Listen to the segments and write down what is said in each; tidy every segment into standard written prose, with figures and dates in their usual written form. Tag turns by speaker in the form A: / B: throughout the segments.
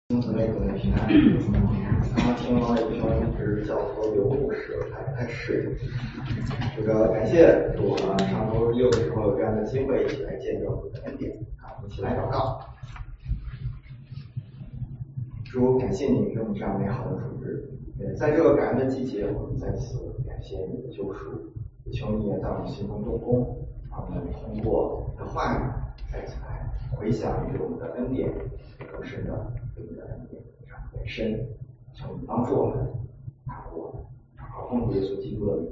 A: 姊妹可能平安。刚刚听王伟弟兄指教和刘牧师还不太适应。感谢主啊，上周六的时候有这样的机会，一起来见证主的恩典啊，一起来祷告。主，感谢你给我们这样美好的主日，在这个感恩的季节，我们再次感谢你的救赎，也求你也在我们心中动工，让我们通过你的话语再次来回想你给我们的恩典，更深的对你的恩典本身，求你帮助我们把握好奉耶稣基督的名。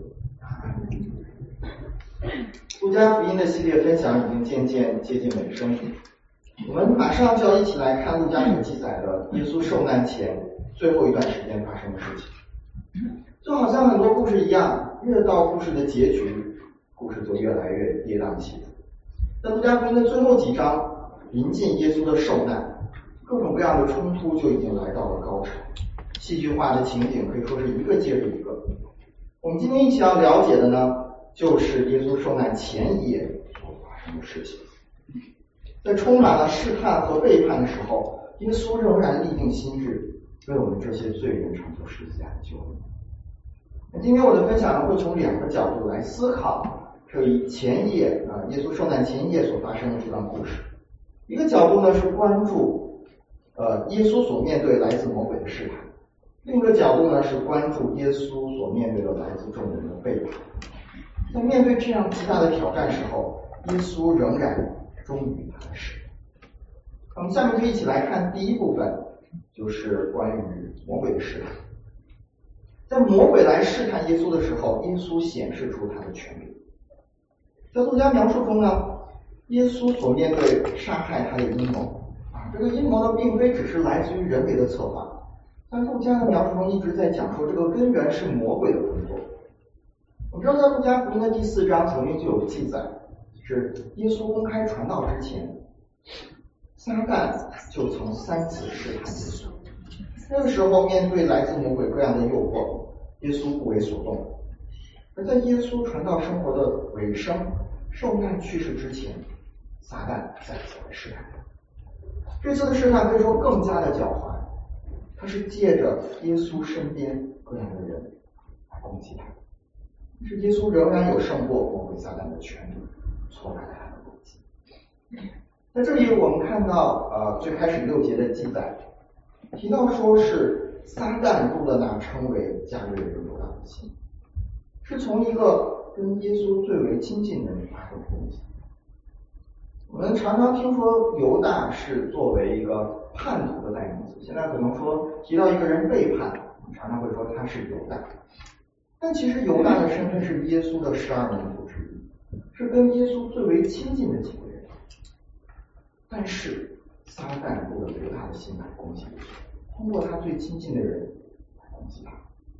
A: 路加福音的系列分享已经渐渐接近尾声，我们马上就要一起来看路加所记载的耶稣受难前最后一段时间发生的事情。就好像很多故事一样，越到故事的结局，故事就越来越跌宕起伏。在路加福音的最后几章，临近耶稣的受难，各种各样的冲突就已经来到了高潮，戏剧化的情景可以说是一个接着一个。我们今天一起要了解的呢，就是耶稣受难前一夜所发生的事情。在充满了试探和背叛的时候，耶稣仍然立定心志，为我们这些罪人成就十字架的救恩。今天我的分享会从两个角度来思考这一前夜耶稣受难前夜所发生的这段故事。一个角度呢是关注耶稣所面对来自魔鬼的试探，另一个角度呢是关注耶稣所面对的来自众人的背叛。在面对这样极大的挑战时候，耶稣仍然忠于他的使命。我们下面就一起来看第一部分，就是关于魔鬼的试探。在魔鬼来试探耶稣的时候，耶稣显示出他的权柄。在路加描述中呢，耶稣所面对杀害他的阴谋这个阴谋呢并非只是来自于人为的策划，在路加的描述中一直在讲说这个根源是魔鬼的工作。我知道在路加福音的第4章曾经就有记载，是耶稣公开传道之前，撒旦就曾3次试探耶稣。那个时候面对来自魔鬼各样的诱惑，耶稣不为所动。而在耶稣传道生活的尾声，受难去世之前，撒旦再次来试探他。这次的试探可以说更加的狡猾，他是借着耶稣身边各样的人来攻击他。但是耶稣仍然有胜过魔鬼撒旦的权利，挫败了他的攻击。在这里我们看到最开始6节的记载，提到说是撒旦入了那称为加略人犹大的心，是从一个跟耶稣最为亲近的人发动攻击。我们常常听说犹大是作为一个叛徒的代名词，现在可能说提到一个人背叛，我们常常会说他是犹大。但其实犹大的身份是耶稣的12门徒之一，是跟耶稣最为亲近的几个人。但是撒旦入了犹大的心来攻击耶稣，通过他最亲近的人来攻击他。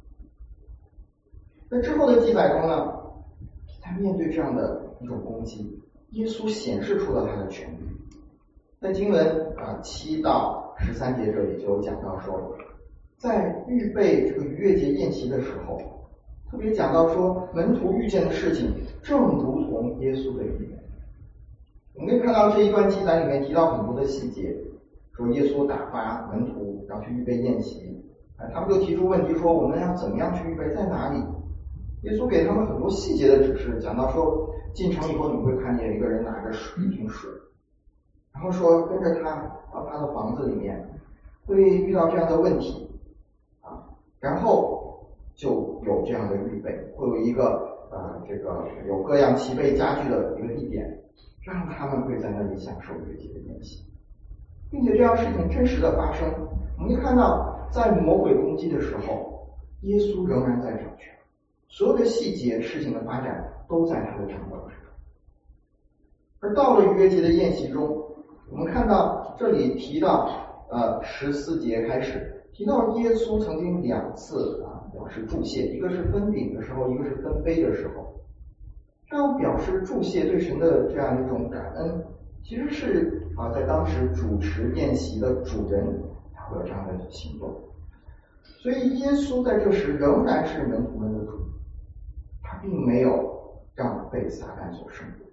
A: 在之后的记载中呢，在面对这样的一种攻击，耶稣显示出了他的权柄。在经文7到13节这里就有讲到说，在预备这个逾越节宴席的时候，特别讲到说门徒遇见的事情正如同耶稣的预言。我们可以看到这一段记载里面提到很多的细节，说耶稣打发门徒要去预备宴席，他们就提出问题说我们要怎么样去预备，在哪里？耶稣给他们很多细节的指示，讲到说进城以后你会看见一个人拿着一瓶水，然后说跟着他到他的房子里面会遇到这样的问题然后就有这样的预备，会有一个有各样齐备家具的一个地点，让他们会在那里享受逾越节的宴席，并且这样事情真实的发生。我们可以看到在魔鬼攻击的时候，耶稣仍然在掌权，所有的细节事情的发展都在他的掌管之中。而到了逾越节的宴席中，我们看到这里提到14节开始提到耶稣曾经2次表示祝谢，一个是分饼的时候，一个是分杯的时候。这样表示祝谢对神的这样一种感恩，其实是在当时主持宴席的主人他会有这样的行动。所以耶稣在这时仍然是门徒们的主，他并没有让被撒旦所胜过。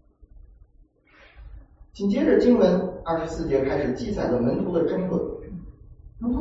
A: 紧接着经文24节开始记载了门徒的争论，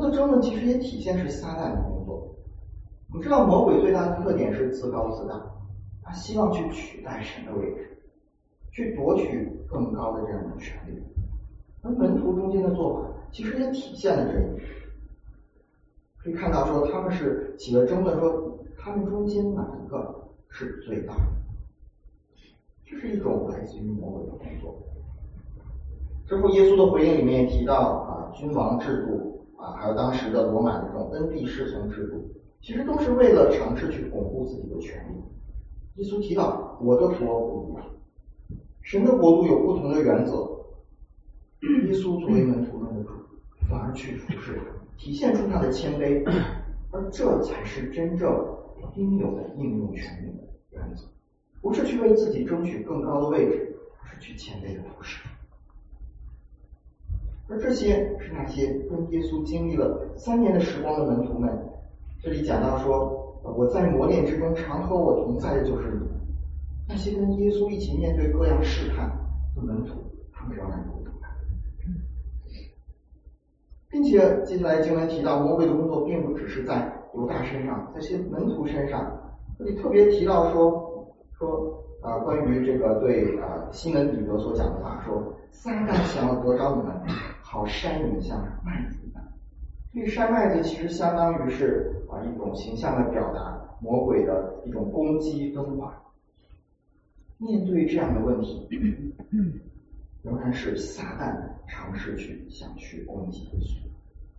A: 的争论其实也体现是撒旦的工作。我们知道魔鬼最大的特点是自高自大，他希望去取代神的位置，去夺取更高的这样的权利。而门徒中间的做法其实也体现了这一点。可以看到说他们是起了争论，说他们中间哪一个是最大的。这是一种来自于魔鬼的工作。之后耶稣的回应里面也提到君王制度还有当时的罗马的这种恩庇侍从制度，其实都是为了尝试去巩固自己的权利。耶稣提到我的国不一样，神的国度有不同的原则。耶稣作为门徒们的主，反而去服侍他，体现出他的谦卑，而这才是真正应有的应用权利的原则，不是去为自己争取更高的位置，而是去谦卑的服侍。而这些是那些跟耶稣经历了3年的时光的门徒们。这里讲到说，我在磨练之中常和我同在的就是你们。那些跟耶稣一起面对各样试探的门徒，他们仍然不同在。并且接下来经文提到，魔鬼的工作并不只是在犹大身上，在这些门徒身上。这里特别提到说关于这个对西门彼得所讲的话，说撒旦想要得着你们，好筛你们像麦子一样。这个筛麦子其实相当于是一种形象的表达魔鬼的一种攻击分化。面对这样的问题，仍然是撒旦尝试想去攻击耶稣。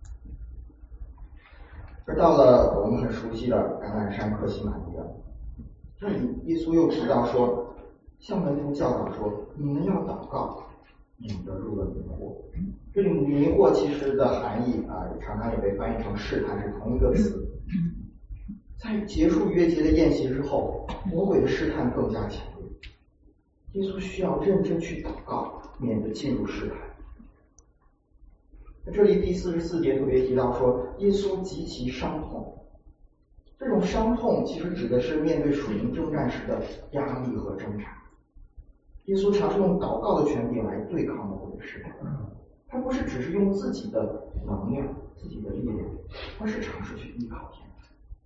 A: 而到了我们很熟悉的橄榄山客西马尼园，这里耶稣又提到说，向门徒教导说，你们要祷告，免得入了迷惑。这里迷惑其实的含义常常也被翻译成试探，是同一个词。在结束逾越节的宴席之后，魔鬼的试探更加强烈，耶稣需要认真去祷告，免得进入试探。这里第44节特别提到说，耶稣极其伤痛。这种伤痛其实指的是面对属灵征战时的压力和挣扎。耶稣尝试用祷告的权柄来对抗魔鬼的试探，他不是只是用自己的能量、自己的力量，而是尝试去依靠天赋。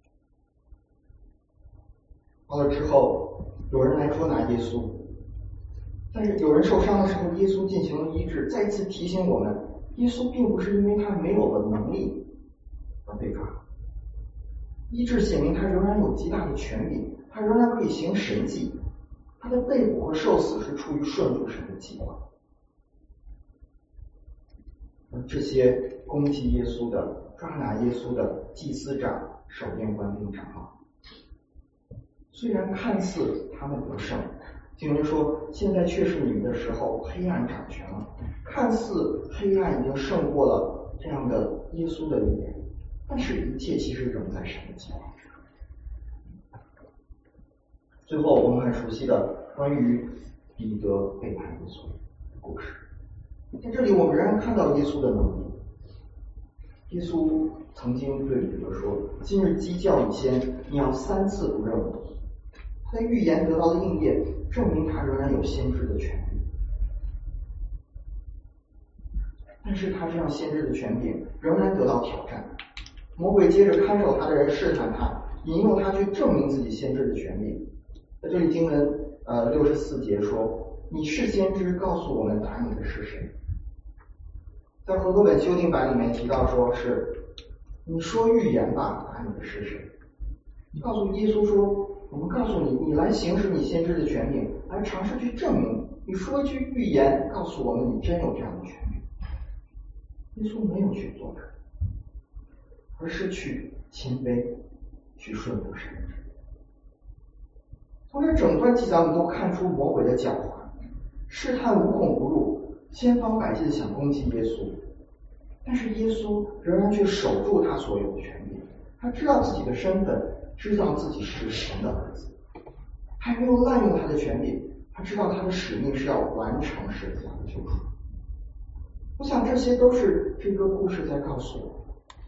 A: 到了之后，有人来捉拿耶稣，但是有人受伤的时候，耶稣进行了医治，再次提醒我们，耶稣并不是因为他没有了能力而被抓。医治显明他仍然有极大的权柄，他仍然可以行神迹，他的被捕和受死是出于顺服神的计划。而这些攻击耶稣的、抓拿耶稣的祭司长、守殿官并长老，虽然看似他们得胜，经文说现在却是你们的时候，黑暗掌权了，看似黑暗已经胜过了这样的耶稣的力量，但是一切其实仍在神的计划之中。最后我们很熟悉的关于彼得背叛耶稣的故事，在这里我们仍然看到耶稣的能力。耶稣曾经对彼得说，今日鸡叫以先，你要3次不认我。他的预言得到的应验，证明他仍然有先知的权柄。但是他这样先知的权柄仍然得到挑战，魔鬼接着看守他的人试探他，引诱他去证明自己先知的权柄。在这里经文64节说，你是先知，告诉我们打你的是谁。在和合本修订版里面提到说，是你说预言吧，打你的是谁。你告诉耶稣说，我们告诉你，你来行使你先知的权柄，来尝试去证明，你说一句预言，告诉我们你真有这样的权柄。耶稣没有去做这，而是去谦卑，去顺服神。从这整段记载我们都看出魔鬼的狡猾，试探无孔不入，千方百计想攻击耶稣，但是耶稣仍然去守住他所有的权柄。他知道自己的身份，知道自己是神的儿子，还没有滥用他的权柄，他知道他的使命是要完成十字架的救赎。我想这些都是这个故事在告诉我。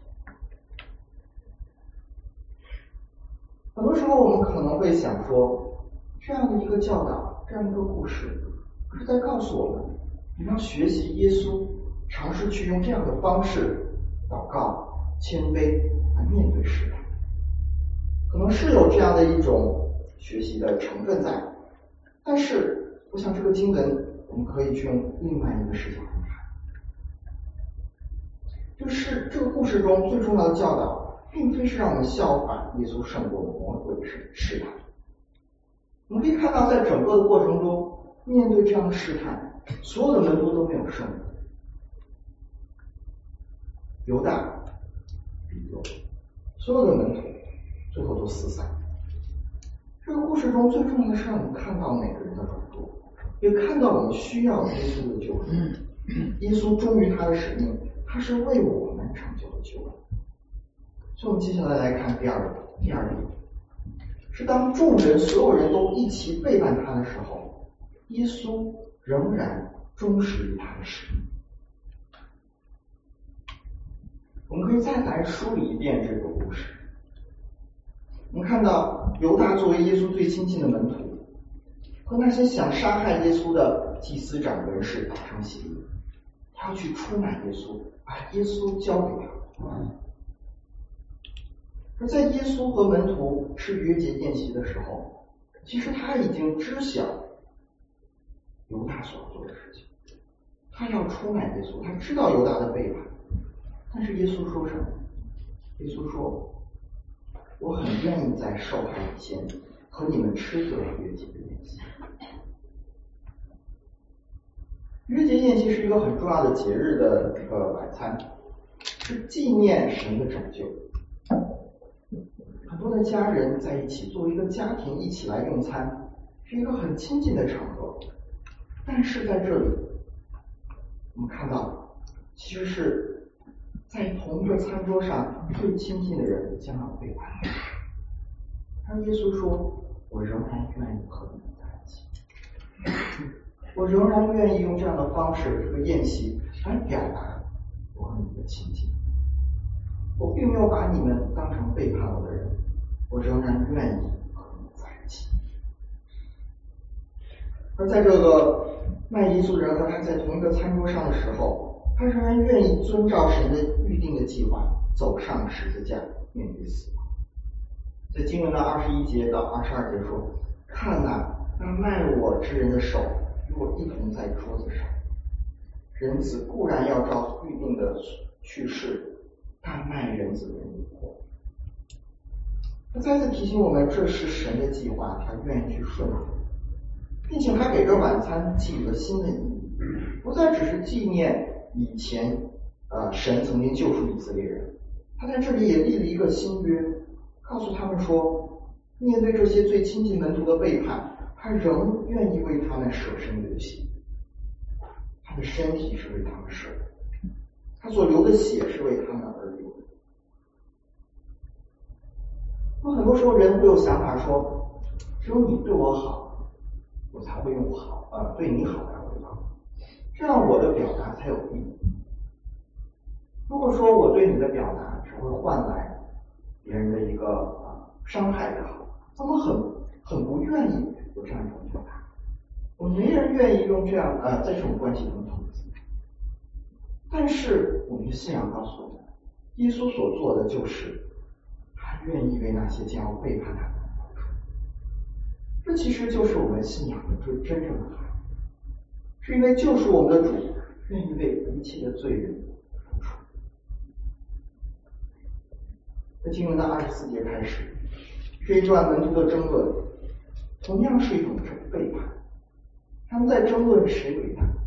A: 很多时候我们可能会想说，这样的一个教导，这样的一个故事，是在告诉我们，你要学习耶稣，尝试去用这样的方式祷告， 谦卑来面对试探。可能是有这样的一种学习的成分在，但是我想这个经文我们可以去用另外一个视角来看，就是这个故事中最重要的教导，并非是让我们效法耶稣胜过魔鬼的试探。我们可以看到，在整个的过程中，面对这样的试探，所有的门徒都没有胜利。犹大、彼得，所有的门徒最后都四散。这个故事中最重要的是让我们看到每个人的软弱，也看到我们需要耶稣的救恩。耶稣忠于他的使命，他是为我们成就的救恩。所以我们接下来来看第二点，是当众人所有人都一起背叛他的时候，耶稣仍然忠实于他的使命。我们可以再来梳理一遍这个故事。我们看到犹大作为耶稣最亲近的门徒，和那些想杀害耶稣的祭司长文士达成协议，他要去出卖耶稣，把耶稣交给他。而在耶稣和门徒吃约节宴席的时候，其实他已经知晓犹大所做的事情，他要出卖耶稣，他知道犹大的背叛。但是耶稣说什么？耶稣说，我很愿意在受害以前和你们吃这约节的宴席。约节宴席是一个很重要的节日的一个晚餐，是纪念神的拯救。很多的家人在一起，作为一个家庭一起来用餐，是一个很亲近的场合。但是在这里，我们看到，其实是在同一个餐桌上最亲近的人将要背叛。而耶稣说，我仍然愿意和你们在一起，我仍然愿意用这样的方式，这个宴席来表达我和你们的亲近。我并没有把你们当成背叛我的人，我仍然愿意和你们在一起。而在这个卖耶稣的人和他在同一个餐桌上的时候，他仍然愿意遵照神的预定的计划，走上十字架，面对死亡。在经文的21节到22节说，看哪，那卖我之人的手与我一同在桌子上，人子固然要照预定的去世，但卖人子的人已活。他再次提醒我们，这是神的计划，他愿意去顺服，并且他给这晚餐寄予了新的意义，不再只是纪念以前神曾经救赎以色列人，他在这里也立了一个新约，告诉他们说，面对这些最亲近门徒的背叛，他仍愿意为他们舍身流血，他的身体是为他们舍的，他所流的血是为他们而流的。很多时候人会有想法说，只有你对我好，我才会用好，对你好才会好，这样我的表达才有意义。如果说我对你的表达只会换来别人的一个伤害也好，那么很不愿意有这样一种表达。我没人愿意用这样在这种关系中投资。但是我们的信仰告诉我们，耶稣所做的就是他愿意为那些将要背叛他的人付出。这其实就是我们信仰的最真正的含义，是因为救赎我们的主愿意为一切的罪人付出。在经文的24节开始，这一段门徒的争论同样是一种背叛，他们在争论谁为难。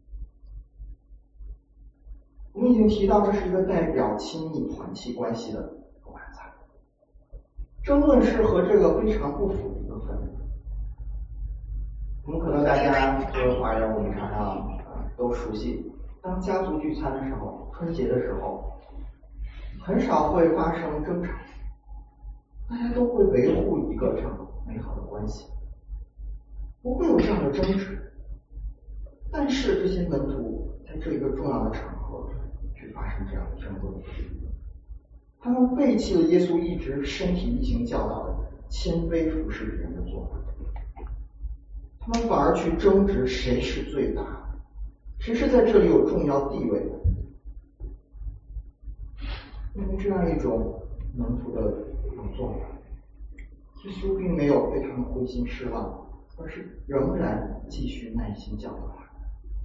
A: 我们已经提到，这是一个代表亲密团契关系的晚餐，争论是和这个非常不符的一个氛围。我们可能大家作为华人，我们常常都熟悉，当家族聚餐的时候，春节的时候，很少会发生争吵，大家都会维护一个这样美好的关系，不会有这样的争执。但是这些门徒在这一个重要的场合去发生这样的争论，他们背弃了耶稣一直身体力行教导的谦卑服侍人的做法，他们反而去争执谁是最大的，谁是在这里有重要地位的。 因为这样一种门徒的做法，耶稣并没有对他们灰心失望，而是仍然继续耐心教导他们。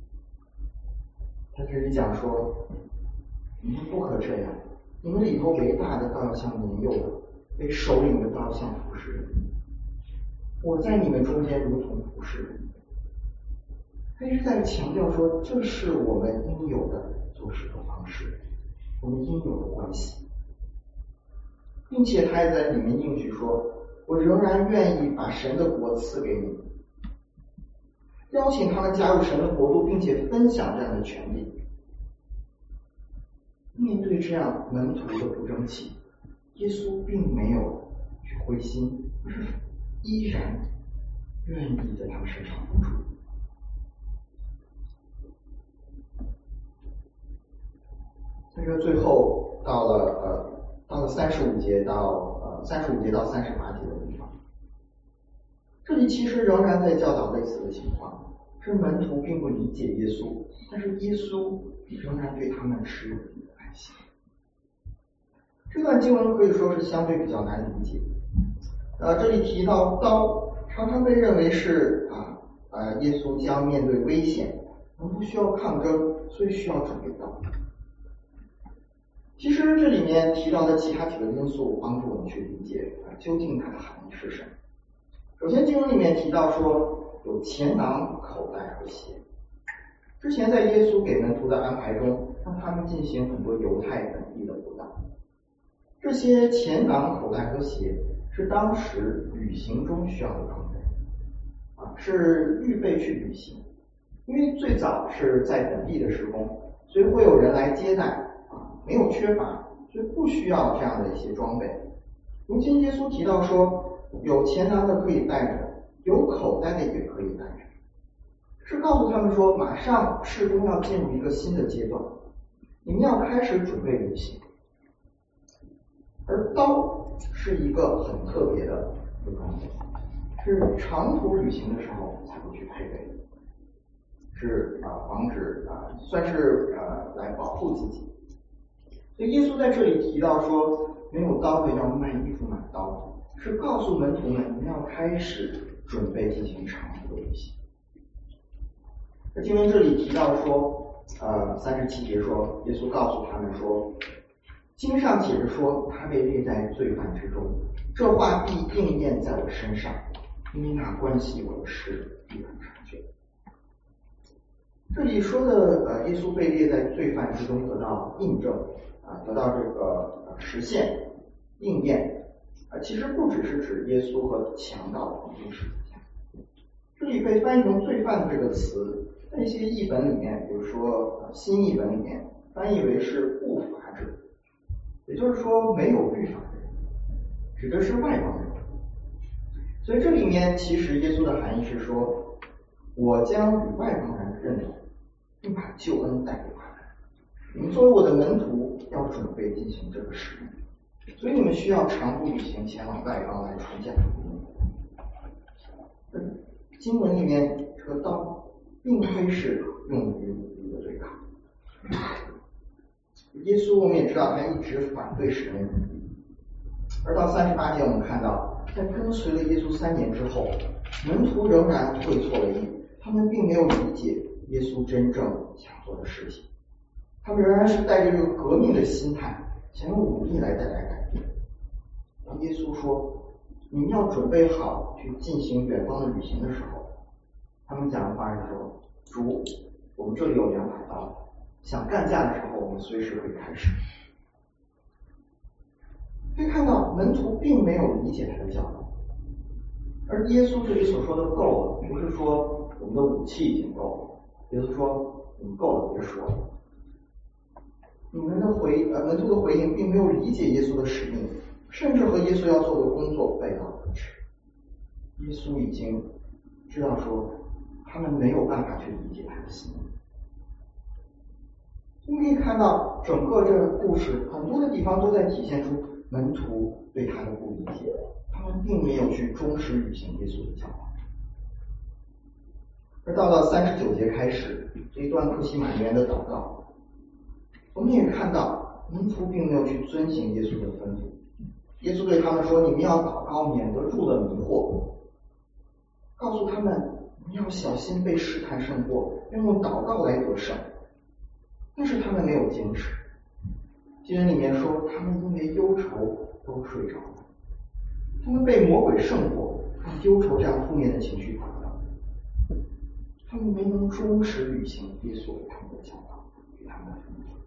A: 他这里讲说，你们不可这样，你们里头为大的倒要像年幼的，为首领的倒要像服侍人。我在你们中间如同服侍人。他一直在强调说，这是我们应有的做事的方式，我们应有的关系，并且他也在里面应许说，我仍然愿意把神的国赐给你们，邀请他们加入神的国度，并且分享这样的权利。面对这样门徒的不争气，耶稣并没有去灰心，而是依然愿意在他们身上付出。在这最后到了35节到35节到38节的地方，这里其实仍然在教导类似的情况，是门徒并不理解耶稣，但是耶稣仍然对他们持有一定的爱心。这段经文可以说是相对比较难理解。这里提到刀，常常被认为是耶稣将面对危险，门徒需要抗争，所以需要准备刀。其实这里面提到的其他几个因素帮助我们去理解究竟它的含义是什么。首先经文里面提到说有钱囊、口袋和鞋。之前在耶稣给门徒的安排中，让他们进行很多犹太本地的活动。这些钱囊、口袋和鞋是当时旅行中需要的装备，是预备去旅行。因为最早是在本地的施工，所以会有人来接待，没有缺乏，所以不需要这样的一些装备。如今耶稣提到说，有钱囊的可以带着，有口袋的也可以带着，是告诉他们说，马上施工要进入一个新的阶段，你们要开始准备旅行。而刀是一个很特别的装备，是长途旅行的时候才会去配备的，是防止算是来保护自己。所以耶稣在这里提到说，没有刀的要卖衣服买刀，是告诉门徒们，你们要开始准备进行长途的旅行。而经文这里提到说，37节说，耶稣告诉他们说，经上写着说，他被列在罪犯之中，这话必应验在我身上，因为那关系我的事必然成就。这里说的耶稣被列在罪犯之中得到印证，得到这个实现应验，其实不只是指耶稣和强盗黄金十字架。这里被翻译成罪犯这个词，在一些译本里面，比如说新译本里面翻译为是不法者，也就是说没有律法的人，指的是外邦人。所以这里面其实耶稣的含义是说，我将与外邦人认同，并把救恩带给他们。你们作为我的门徒，要准备进行这个使命，所以你们需要长途旅行前往外邦来传讲福音。经文里面这个刀并非是用于武力的对抗。耶稣我们也知道他一直反对使用武力，而到38节我们看到，在跟随了耶稣3年之后，门徒仍然会错了意，他们并没有理解耶稣真正想做的事情，他们仍然是带着这个革命的心态，想用武力来带来改变。当耶稣说你们要准备好去进行远方的旅行的时候，他们讲的话是说，主，我们这里有2把刀，想干架的时候我们随时可以开始。可以看到门徒并没有理解他的教导，而耶稣这里所说的够了，不是说我们的武器已经够了，耶稣说你们够了别说了。你们的门徒的回应并没有理解耶稣的使命，甚至和耶稣要做的工作背道而驰。耶稣已经知道说他们没有办法去理解他的心意。我们可以看到整个这个故事很多的地方都在体现出门徒对他的不理解，他们并没有去忠实履行耶稣的教导。而到了39节开始这一段客西马尼园的祷告，我们也看到门徒并没有去遵行耶稣的吩咐。耶稣对他们说：“你们要祷告，免得入了迷惑。”告诉他们，你们要小心被试探胜过，要用祷告来得胜。但是他们没有坚持。经文里面说，他们因为忧愁都睡着了。他们被魔鬼胜过，让忧愁这样负面的情绪打倒。他们没能忠实履行耶稣给他们的教导，给他们的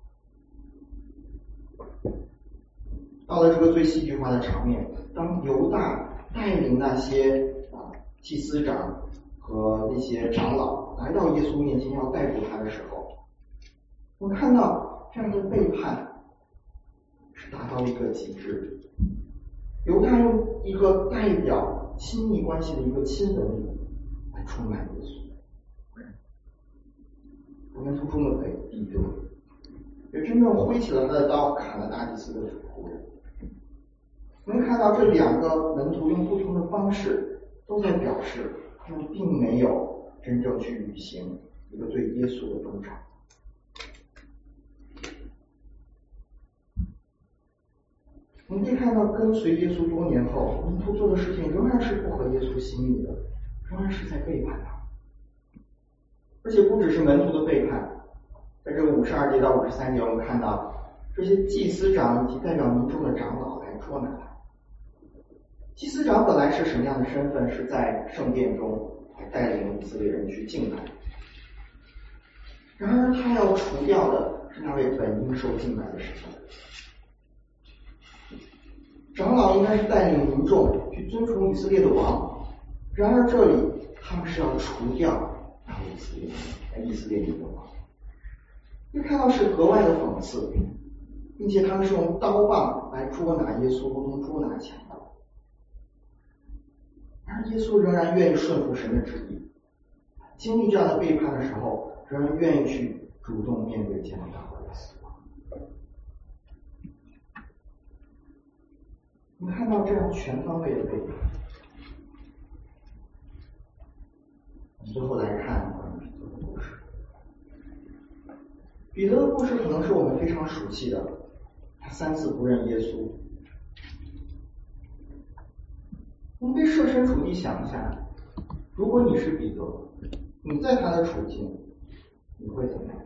A: 吩咐。到了这个最戏剧化的场面，当犹大带领那些祭司长和那些长老来到耶稣面前要逮捕他的时候，我们看到这样的背叛是达到了一个极致。犹大用一个代表亲密关系的一个亲吻礼来出卖耶稣。门徒中的彼得也真正挥起了他的刀，砍了大祭司的仆人。我们看到这两个门徒用不同的方式都在表示他们并没有真正去履行一个对耶稣的忠诚。我们可以看到，跟随耶稣多年后，门徒做的事情仍然是不合耶稣心意的，仍然是在背叛他。而且不只是门徒的背叛，在这个52节到53节，我们看到这些祭司长以及代表民众的长老来捉拿他。祭司长本来是什么样的身份？是在圣殿中带领以色列人去敬拜。然而他要除掉的是那位本应受敬拜的神。长老应该是带领民众去尊崇以色列的王，然而这里他们是要除掉那位以色列民的王。会看到是格外的讽刺，并且他们是用刀棒来捉拿耶稣，如同捉拿强盗。而耶稣仍然愿意顺服神的旨意，经历这样的背叛的时候，仍然愿意去主动面对将要到来的死亡。我们看到这样全方位的背叛。最后来看关于彼得的故事。彼得的故事可能是我们非常熟悉的，他3次不认耶稣。我们可以设身处地想一下，如果你是彼得，你在他的处境，你会怎么样？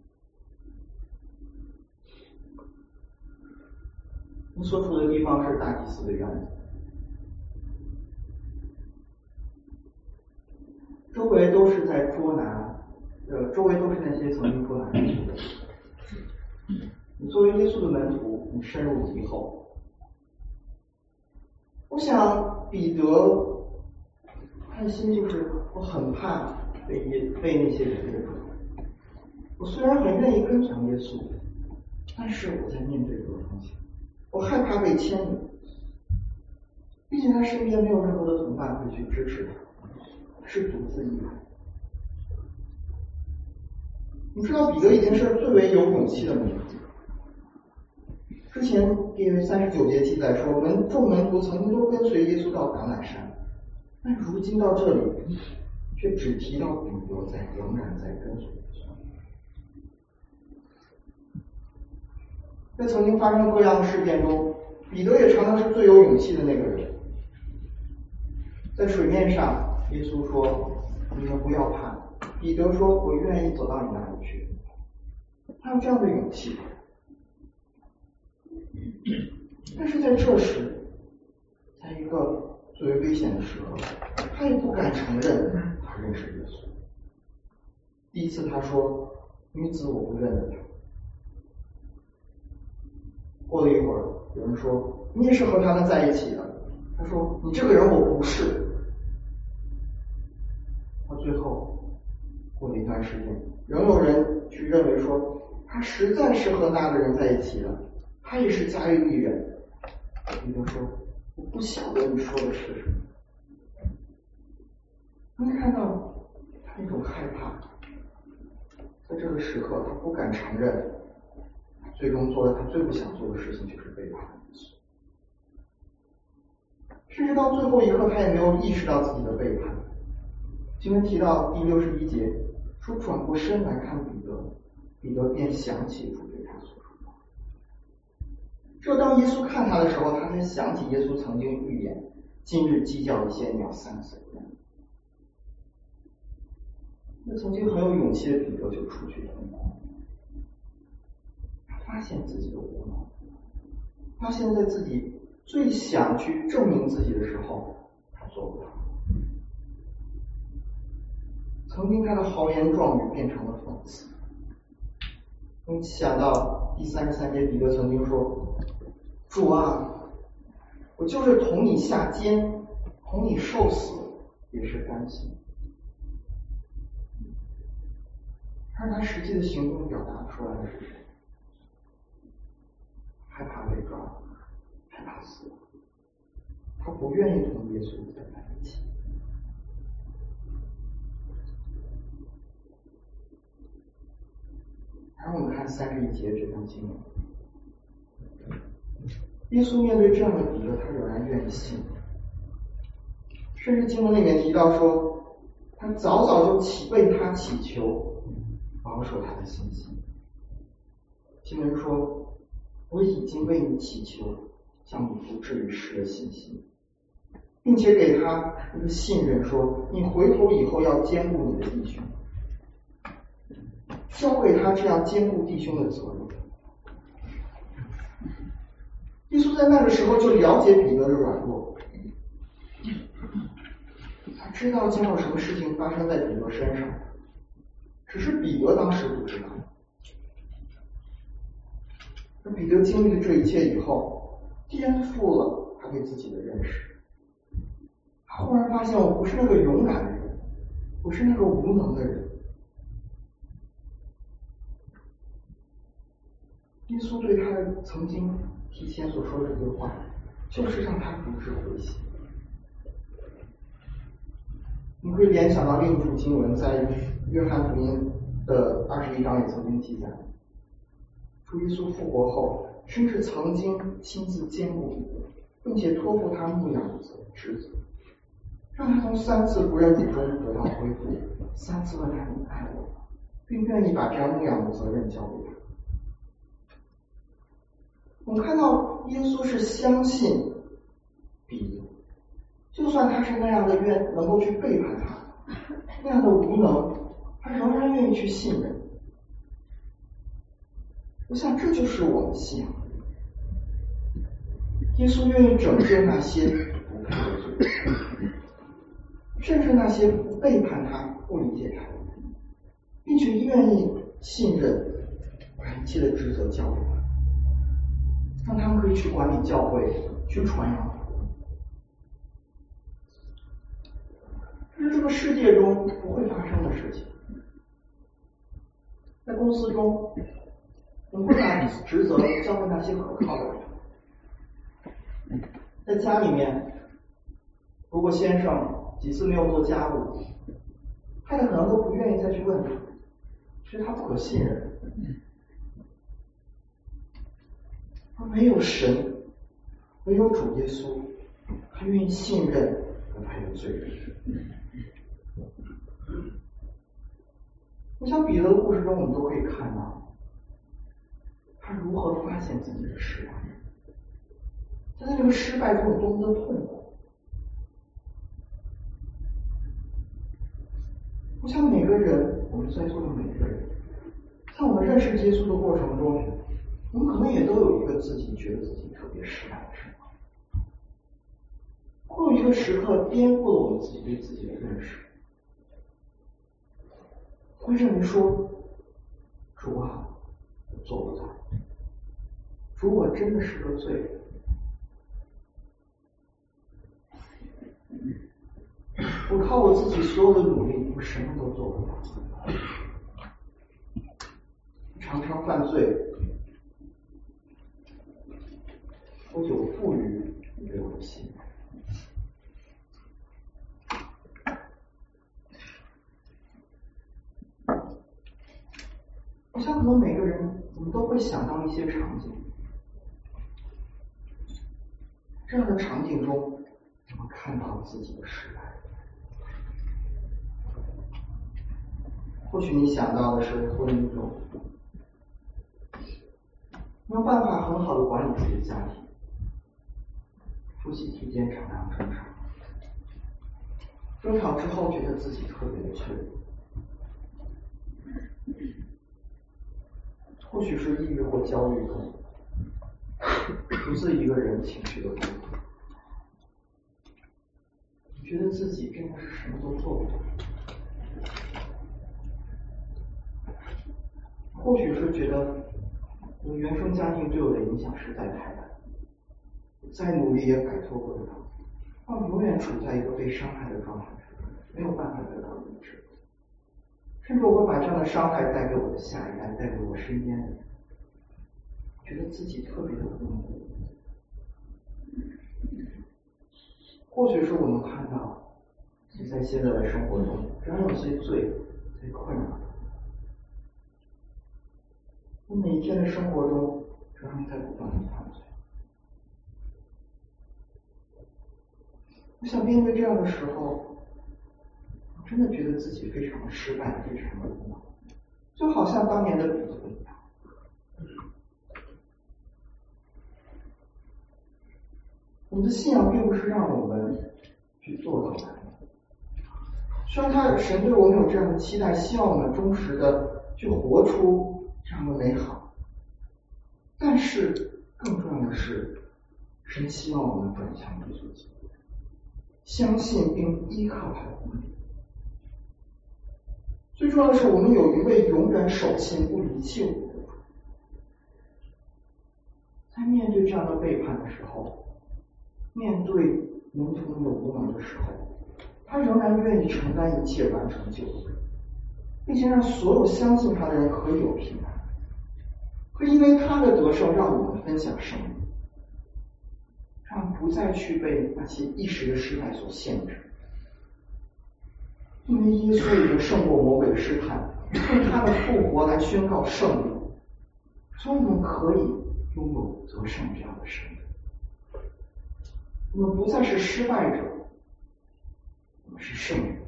A: 你所处的地方是大祭司的院子，周围都是在捉拿，周围都是那些曾经捉拿耶稣的人。你作为耶稣的门徒，你深入敌后。我想彼得他的心就是，我很怕被那些人认出来。我虽然很愿意跟从耶稣，但是我在面对这个风险，我害怕被牵引。毕竟他身边没有任何的同伴会去支持他，是独自一人。你知道彼得已经是最为有勇气的门徒。之前第39节记载说，众门徒曾经都跟随耶稣到橄榄山，但如今到这里，却只提到彼得仍然在跟随耶稣。在曾经发生各样的事件中，彼得也常常是最有勇气的那个人。在水面上，耶稣说：“你们不要怕。”彼得说：“我愿意走到你那里去。”他有这样的勇气。但是在这时，在一个最为危险的时候，他也不敢承认他认识耶稣。第一次他说：“女子，我不认得他。”过了一会儿，有人说：“你也是和他们在一起的。”他说：“你这个人我不是。”到最后，过了一段时间，仍有人去认为说，他实在是和那个人在一起了，他也是加利利人。彼得说：“我不晓得你说的是什么。”能看到他那种害怕，在这个时刻，他不敢承认，最终做了他最不想做的事情，就是背叛耶稣。甚至到最后一刻，他也没有意识到自己的背叛。经文提到第61节，说转过身来看彼得，彼得便想起主对他所说的话。 只有当耶稣看他的时候，他才想起耶稣曾经预言，今日鸡叫一些鸟3次不认。那曾经很有勇气的彼得就出去了，他发现自己的无能，发现在自己最想去证明自己的时候，他做不到。曾经他的豪言壮语变成了讽刺。你想到第33节，彼得曾经说：“主啊，我就是同你下监，同你受死，也是甘心。”而他实际的行动表达出来的是什么？害怕被抓，害怕死亡，他不愿意同耶稣在一起。而我们看31节这段经文，耶稣面对这样的彼得，他仍然愿意信。甚至经文里面提到说，他早早就为他祈求，保守他的信心。经文说：“我已经为你祈求，叫你不至于失了信心，并且给他一个信任，说你回头以后要兼顾你的弟兄，交给他这样兼顾弟兄的责任。”耶稣在那个时候就了解彼得的软弱，他知道将有什么事情发生在彼得身上，只是彼得当时不知道。而彼得经历了这一切以后，颠覆了他对自己的认识。他忽然发现，我不是那个勇敢的人，我是那个无能的人。耶稣对他曾经提前所说的这句话，就是让他不致灰心。你会联想到另一处经文，在约翰福音的21章也曾经记载，主耶稣复活后，甚至曾经亲自兼顾彼得，并且托付他牧养的职责，让他从3次不认主中得到恢复，3次问他你爱我，并愿意把这样牧养的责任交给他。我们看到耶稣是相信彼得，就算他是那样的能够去背叛他，那样的无能，他仍然愿意去信任。我想这就是我们信仰的人。耶稣愿意拯救那些不配的罪人，甚至那些不背叛他、不理解他的人，并且愿意信任，把一切的职责交给他，让他们可以去管理教会，去传扬福音。这是这个世界中不会发生的事情。在公司中，我们会把职责交给那些可靠的人。在家里面，如果先生几次没有做家务，太太可能都不愿意再去问他，觉得他不可信任。而没有神，没有主耶稣，他愿意信任和他的罪人。我想彼得的故事中，我们都可以看到他如何发现自己的失败，在这个失败中有多么的痛苦。我想每个人，我们在座的每个人，在我们认识耶稣的过程中，我们可能也都有一个自己觉得自己特别失败的时候，会有一个时刻颠覆了我们自己对自己的认识，会认为说，主啊，我做不到，主，我真的是个罪人，我靠我自己所有的努力，我什么都做不到，常常犯罪，我有负于你对我的信任。我想可能每个人我们都会想到一些场景，这样的场景中，我们看到自己的失败。或许你想到的是婚姻中，没有办法很好的管理自己的家夫妻之间常常争吵，争吵之后觉得自己特别的脆弱，或许是抑郁或焦虑中，独自一个人情绪的孤独，觉得自己真的是什么都做不到，或许是觉得我的原生家庭对我的影响实在太大，再努力也摆脱不了，我永远处在一个被伤害的状态，没有办法得到医治，甚至我会把这样的伤害带给我的下一代，带给我身边的人，觉得自己特别的孤独。或许是我们看到，在现在的生活中，只要有些罪、最困扰的，我每一天的生活中，只要在不断的犯罪。我想面对这样的时候，我真的觉得自己非常的失败，非常的无能，就好像当年的彼得一样。我们的信仰并不是让我们去做到的，虽然神对我们有这样的期待，希望我们忠实的去活出这样的美好，但是更重要的是，神希望我们转向耶稣基督，相信并依靠他的能力。最重要的是，我们有一位永远守信不离弃我们的主。在面对这样的背叛的时候，面对门徒们的无能的时候，他仍然愿意承担一切，完成救恩，并且让所有相信他的人可以有平安，可因为他的得胜让我们分享生命，让不再去被那些一时的失败所限制，因为耶稣已经胜过魔鬼的试探，用他的复活来宣告胜利，所以我们可以拥有得胜这样的生命。我们不再是失败者，我们是胜利者；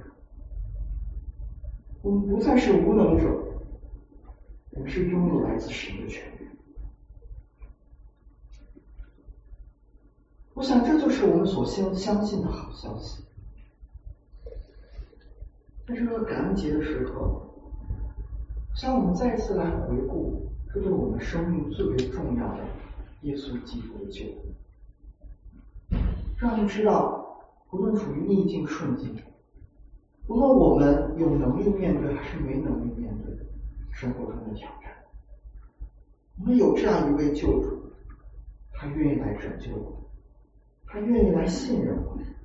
A: 我们不再是无能者，我们是拥有来自神的权利。我想这就是我们所相信的好消息。在这个感恩节的时刻，让我们再次来回顾这对我们生命最为重要的耶稣基督的救恩，让我们知道，无论处于逆境顺境，无论我们有能力面对还是没能力面对生活中的挑战，我们有这样一位救主，他愿意来拯救我们，他愿意来信任我们。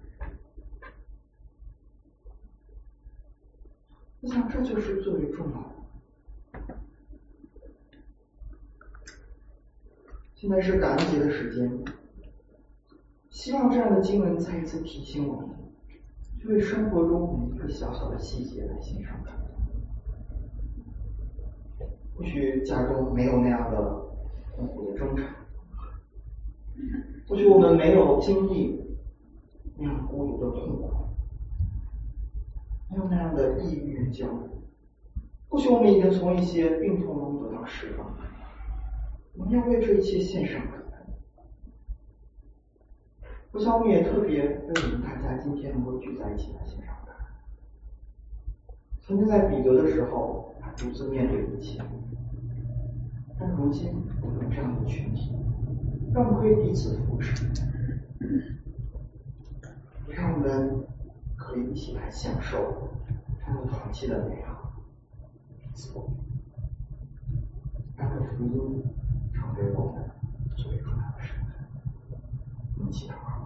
A: 我想这就是最为重要的。现在是感恩节的时间，希望这样的经文再一次提醒我们，去为生活中每一个小小的细节来欣赏它。或许家中没有那样的痛苦的争吵，或许我们没有经历那样孤独的痛苦，没有那样的抑郁焦虑，或许我们已经从一些病痛中得到释放，我们要为这一切献上感恩。我想我们也特别为我们大家今天能够聚在一起来献上感恩。曾经在彼得的时候，他独自面对一切，但如今我们有这样的群体，让我们可以彼此扶持，让我们可以一起来享受他们团契的美好，让福音成为我们最重要的身份。我们一起祷告。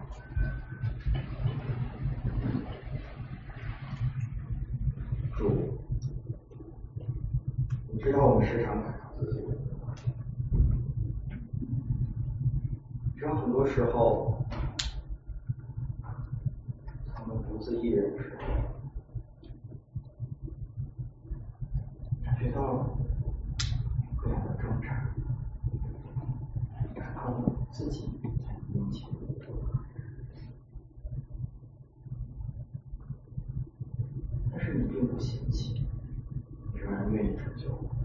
A: 主，你知道我们时常感到自己的不足，知道很多时候我们独自一人的时候，感觉到各样的挣扎，感到自己在你面前，但是你并不嫌弃，你仍然愿意拯救我，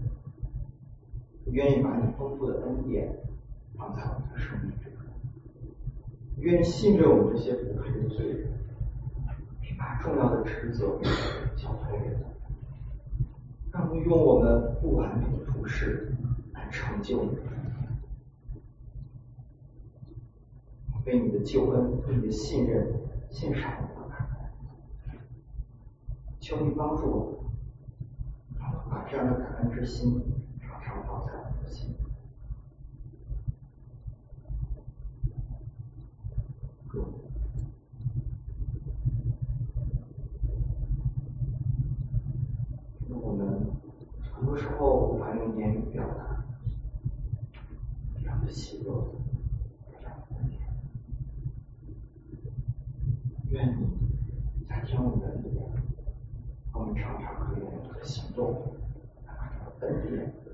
A: 愿意把你丰富的恩典放在我们的生命之中， 愿信任我们这些不配的罪人，并把重要的职责交托给我们，让我们用我们不完美的服饰来成就你。为你的救恩，为你的信任，献上我的感恩。求你帮助我们，让我们把这样的感恩之心常常放在我们的心里。我们很多时候无法用言语表达这样的喜乐，这样的恩典。愿你加添我们的力量，我们常常可以用这个行动来把这个恩典